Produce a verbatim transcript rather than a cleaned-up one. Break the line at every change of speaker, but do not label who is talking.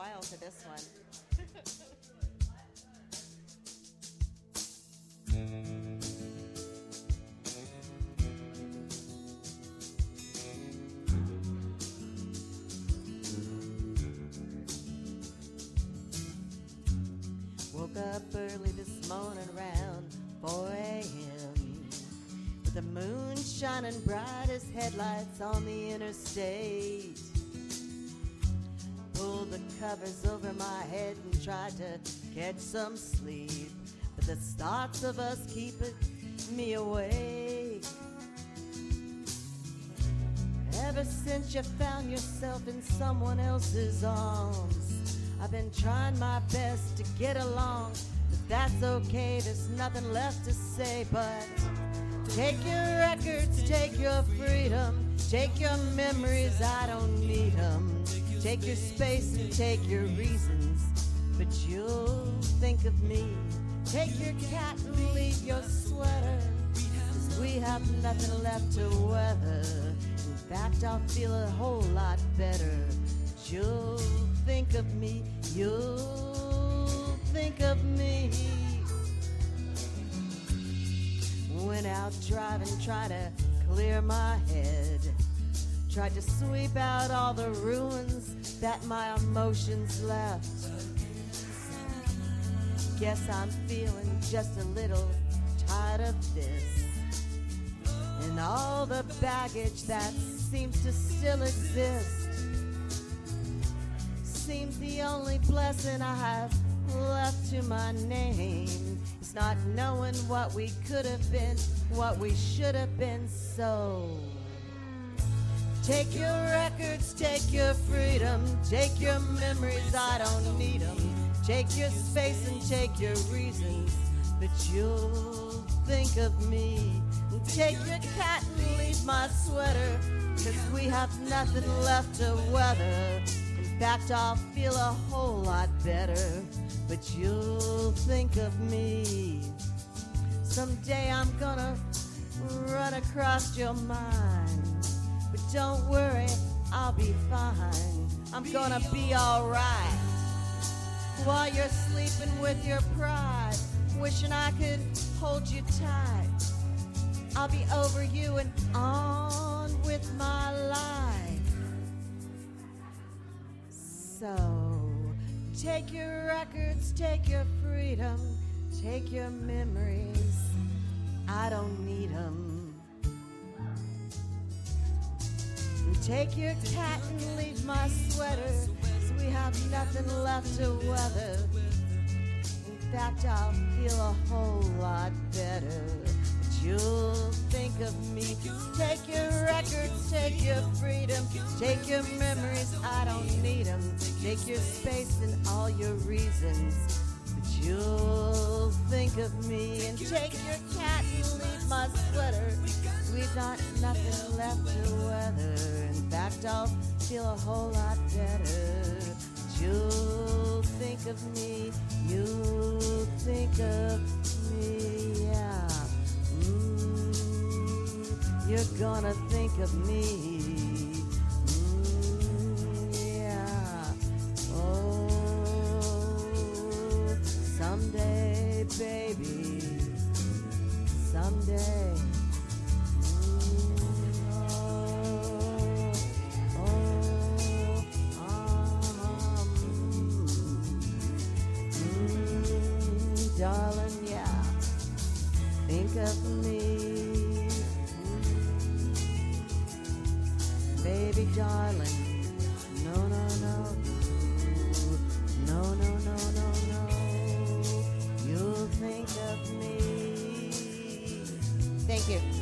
while for this one. Woke up early this morning around four a.m. with the moon shining bright as headlights on the interstate. Pulled the covers over my head and tried to catch some sleep, but the thoughts of us keeping me awake. Ever since you found yourself in someone else's arms, I've been trying my best to get along, but that's okay, there's nothing left to say but take your records, take your freedom, take your memories, I don't need them. Take your space and take your reasons, but you'll think of me. Take your cat and leave your sweater, 'cause we have nothing left to weather. In fact, I'll feel a whole lot better. You'll think of me, you'll think of me. Went out driving, trying to clear my head. Tried to sweep out all the ruins that my emotions left. Guess I'm feeling just a little tired of this, and all the baggage that seems to still exist. Seems the only blessing I have left to my name is not knowing what we could have been, what we should have been. So take your records, take your freedom, take your memories, I don't need them. Take your space and take your reasons, but you'll think of me. Take your cat and leave my sweater, 'cause we have nothing left to weather. In fact, I'll feel a whole lot better, but you'll think of me. Someday I'm gonna run across your mind, but don't worry, I'll be fine. I'm gonna be alright. While you're sleeping with your pride, wishing I could hold you tight, I'll be over you and on with my life. So take your records, take your freedom, take your memories, I don't need them. Take your cat and leave my sweater, 'cause we have nothing left to weather. In fact, I'll feel a whole lot better, but you'll think of me. Take your records, take your freedom, take your memories, I don't need them. Take your space and all your reasons, but you'll think of me. And take your cat and leave my sweater, we've got nothing left to weather. In fact, I'll feel a whole lot better. You'll think of me, you'll think of me, yeah. Mm, you're gonna think of me, mm, yeah. Oh, someday, baby, someday. Darling, yeah, think of me, mm. Baby, darling, no, no, no, no, no, no, no, no, you'll think of me. Thank you.